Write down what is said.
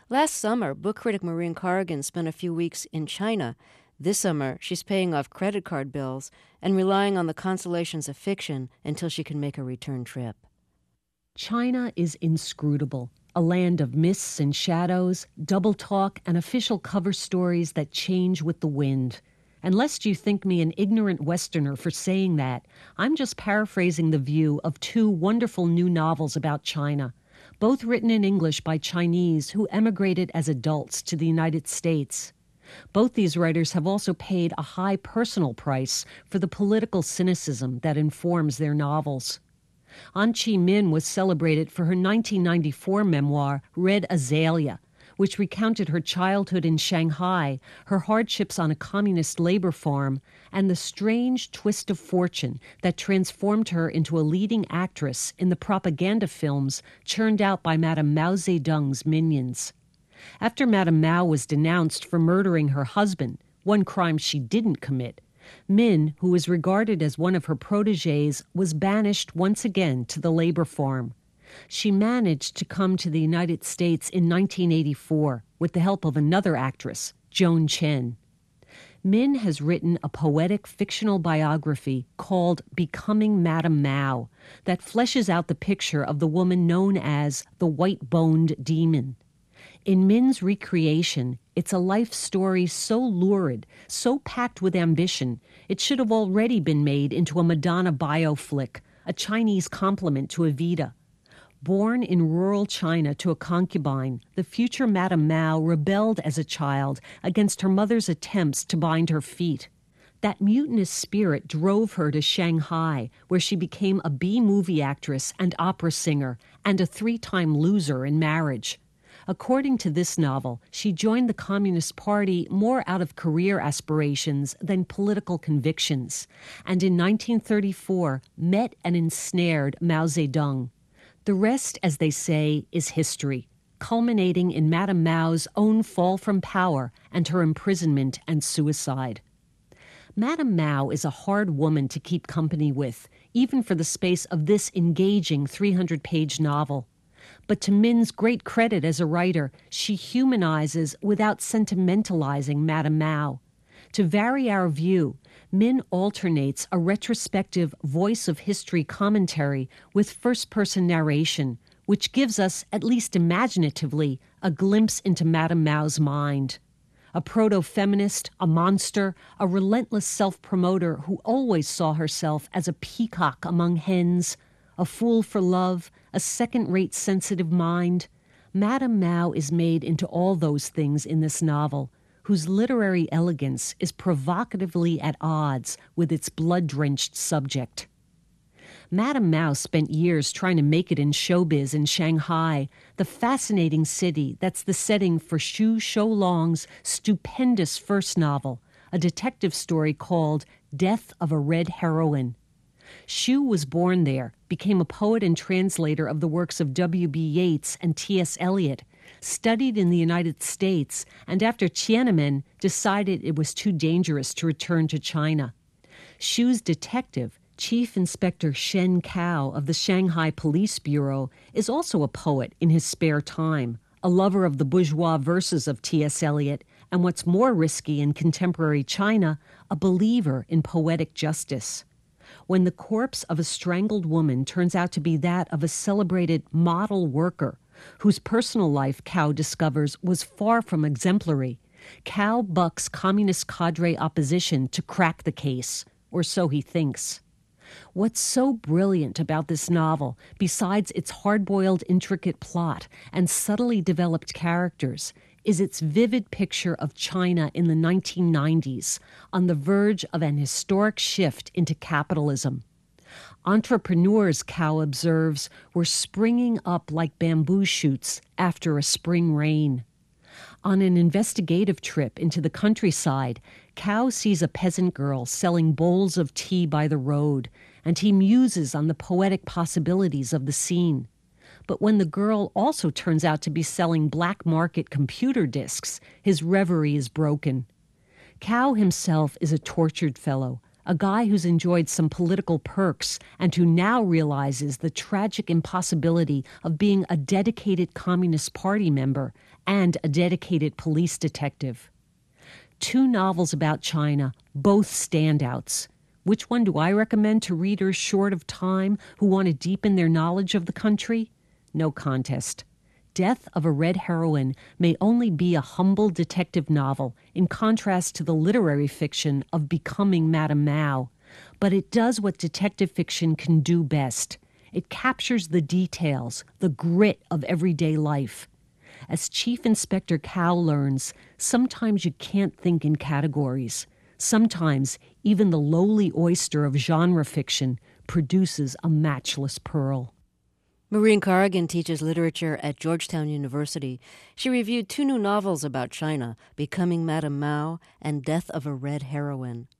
Last summer, book critic Maureen Corrigan spent a few weeks in China. This summer, she's paying off credit card bills and relying on the consolations of fiction until she can make a return trip. China is inscrutable, a land of mists and shadows, double talk, and official cover stories that change with the wind. And lest you think me an ignorant Westerner for saying that, I'm just paraphrasing the view of two wonderful new novels about China, both written in English by Chinese who emigrated as adults to the United States. Both these writers have also paid a high personal price for the political cynicism that informs their novels. An Chi Min was celebrated for her 1994 memoir, Red Azalea, which recounted her childhood in Shanghai, her hardships on a communist labor farm, and the strange twist of fortune that transformed her into a leading actress in the propaganda films churned out by Madame Mao Zedong's minions. After Madame Mao was denounced for murdering her husband, one crime she didn't commit, Min, who was regarded as one of her protégés, was banished once again to the labor farm. She managed to come to the United States in 1984 with the help of another actress, Joan Chen. Min has written a poetic fictional biography called Becoming Madame Mao that fleshes out the picture of the woman known as the white-boned demon. In Min's recreation, it's a life story so lurid, so packed with ambition, it should have already been made into a Madonna bioflick, a Chinese complement to Evita. Born in rural China to a concubine, the future Madame Mao rebelled as a child against her mother's attempts to bind her feet. That mutinous spirit drove her to Shanghai, where she became a B-movie actress and opera singer, and a 3-time loser in marriage. According to this novel, she joined the Communist Party more out of career aspirations than political convictions, and in 1934 met and ensnared Mao Zedong. The rest, as they say, is history, culminating in Madame Mao's own fall from power and her imprisonment and suicide. Madame Mao is a hard woman to keep company with, even for the space of this engaging 300-page novel. But to Min's great credit as a writer, she humanizes without sentimentalizing Madame Mao. To vary our view, Min alternates a retrospective voice of history commentary with first-person narration, which gives us, at least imaginatively, a glimpse into Madame Mao's mind. A proto-feminist, a monster, a relentless self-promoter who always saw herself as a peacock among hens, a fool for love, a second-rate sensitive mind, Madame Mao is made into all those things in this novel, whose literary elegance is provocatively at odds with its blood-drenched subject. Madame Mao spent years trying to make it in showbiz in Shanghai, the fascinating city that's the setting for Xu Shoulong's stupendous first novel, a detective story called Death of a Red Heroine. Xu was born there, became a poet and translator of the works of W.B. Yeats and T.S. Eliot, studied in the United States, and after Tiananmen decided it was too dangerous to return to China. Xu's detective, Chief Inspector Shen Cao of the Shanghai Police Bureau, is also a poet in his spare time, a lover of the bourgeois verses of T.S. Eliot, and what's more risky in contemporary China, a believer in poetic justice. When the corpse of a strangled woman turns out to be that of a celebrated model worker, whose personal life, Cao discovers, was far from exemplary, Cao bucks communist cadre opposition to crack the case, or so he thinks. What's so brilliant about this novel, besides its hard-boiled, intricate plot and subtly developed characters, is its vivid picture of China in the 1990s, on the verge of an historic shift into capitalism. Entrepreneurs, Cao observes, were springing up like bamboo shoots after a spring rain. On an investigative trip into the countryside, Cao sees a peasant girl selling bowls of tea by the road, and he muses on the poetic possibilities of the scene. But when the girl also turns out to be selling black market computer disks, his reverie is broken. Cao himself is a tortured fellow, a guy who's enjoyed some political perks and who now realizes the tragic impossibility of being a dedicated Communist Party member and a dedicated police detective. 2 novels about China, both standouts. Which one do I recommend to readers short of time who want to deepen their knowledge of the country? No contest. Death of a Red Heroine may only be a humble detective novel in contrast to the literary fiction of Becoming Madame Mao, but it does what detective fiction can do best. It captures the details, the grit of everyday life. As Chief Inspector Cow learns, sometimes you can't think in categories. Sometimes even the lowly oyster of genre fiction produces a matchless pearl. Maureen Corrigan teaches literature at Georgetown University. She reviewed 2 new novels about China, Becoming Madame Mao and Death of a Red Heroine.